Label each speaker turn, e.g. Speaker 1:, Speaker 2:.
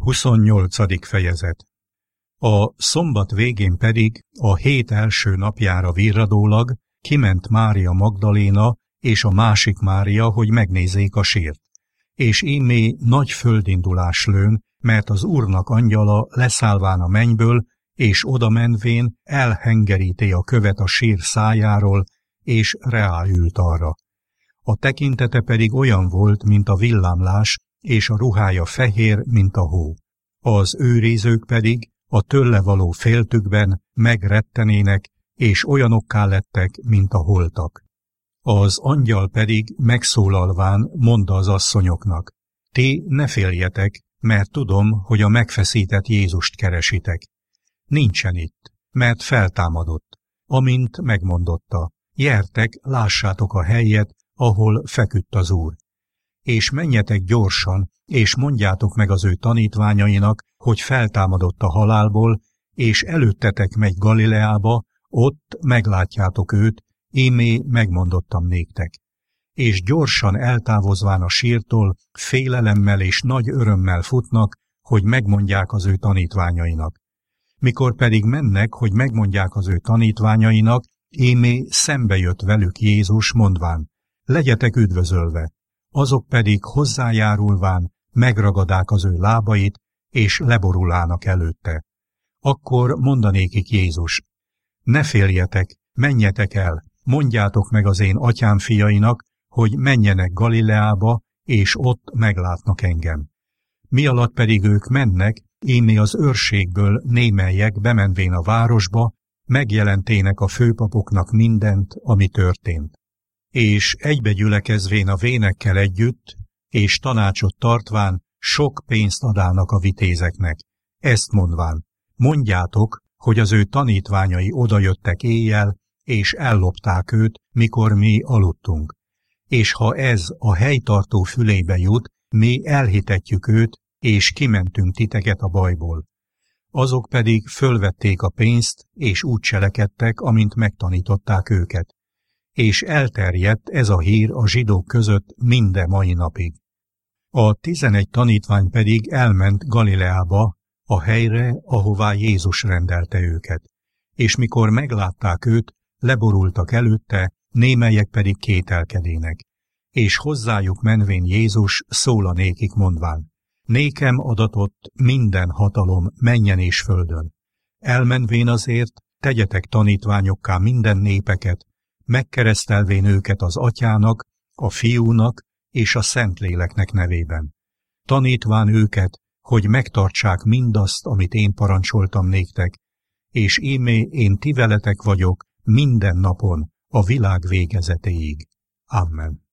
Speaker 1: 28. fejezet. A szombat végén pedig, a hét első napjára virradólag kiment Mária Magdaléna és a másik Mária, hogy megnézzék a sírt. És ímé nagy földindulás lőn, mert az Úrnak angyala leszállván a mennyből, és oda menvén elhengeríté a követ a sír szájáról, és reáült arra. A tekintete pedig olyan volt, mint a villámlás, és a ruhája fehér, mint a hó. Az őrizők pedig a tőle való féltükben megrettenének, és olyanokká lettek, mint a holtak. Az angyal pedig megszólalván mondta az asszonyoknak: ti ne féljetek, mert tudom, hogy a megfeszített Jézust keresitek. Nincsen itt, mert feltámadott, amint megmondotta. Gyertek, lássátok a helyet, ahol feküdt az Úr. És menjetek gyorsan, és mondjátok meg az ő tanítványainak, hogy feltámadott a halálból, és előttetek megy Galileába, ott meglátjátok őt, ímé megmondottam néktek. És gyorsan eltávozván a sírtól, félelemmel és nagy örömmel futnak, hogy megmondják az ő tanítványainak. Mikor pedig mennek, hogy megmondják az ő tanítványainak, ímé szembe jött velük Jézus, mondván: legyetek üdvözölve! Azok pedig hozzájárulván megragadák az ő lábait, és leborulának előtte. Akkor mondanékik Jézus: ne féljetek, menjetek el, mondjátok meg az én atyám fiainak, hogy menjenek Galileába, és ott meglátnak engem. Mi alatt pedig ők mennek, ímé az őrségből némelyek bemenvén a városba, megjelentének a főpapoknak mindent, ami történt. És egybegyülekezvén a vénekkel együtt, és tanácsot tartván sok pénzt adának a vitézeknek. Ezt mondván: mondjátok, hogy az ő tanítványai odajöttek éjjel, és ellopták őt, mikor mi aludtunk. És ha ez a helytartó fülébe jut, mi elhitetjük őt, és kimentünk titeket a bajból. Azok pedig fölvették a pénzt, és úgy cselekedtek, amint megtanították őket. És elterjedt ez a hír a zsidók között minden mai napig. A 11 tanítvány pedig elment Galileába, a helyre, ahová Jézus rendelte őket. És mikor meglátták őt, leborultak előtte, némelyek pedig kételkedének. És hozzájuk menvén Jézus szólanékik mondván: nékem adatott minden hatalom mennyen és földön. Elmenvén azért tegyetek tanítványokká minden népeket, megkeresztelvén őket az Atyának, a Fiúnak és a Szentléleknek nevében. Tanítván őket, hogy megtartsák mindazt, amit én parancsoltam néktek, és ímé én ti veletek vagyok minden napon, a világ végezetéig. Amen.